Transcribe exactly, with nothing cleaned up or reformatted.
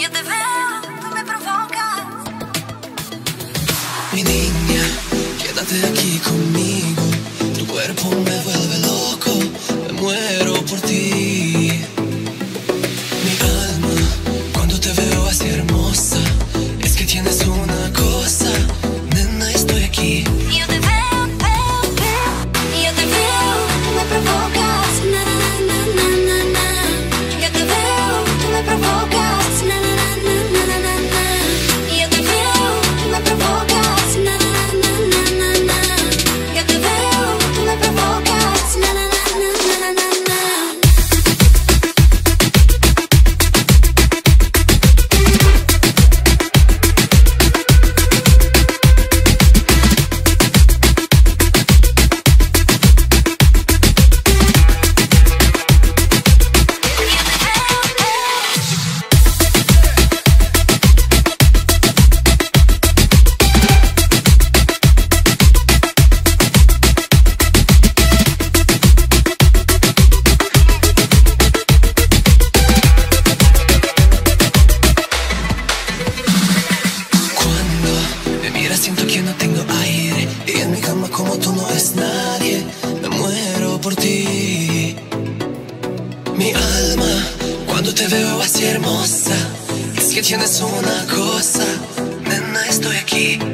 Yo te veo, tú me provocas. Mi niña, quédate aquí conmigo. Tu cuerpo me vuelve loco, me muero por ti. Mi alma, cuando te veo así hermosa, es que tienes una cosa, nena, estoy aquí. Yo te veo, veo, veo. Yo te veo, tú me provocas. Na, na, na, na, na, na. Yo te veo, tú me provocas. Na, na, na, na, na, na, na. Yo te veo, tú me provocas. Na, na, na, na, na, na. Yo te veo, tú me provocas. Na, na, na, na, na, na, na. Siento que no tengo aire y en mi cama como tú no es nadie. Me muero por ti. Mi alma, cuando te veo así hermosa, es que tienes una cosa, nena, estoy aquí.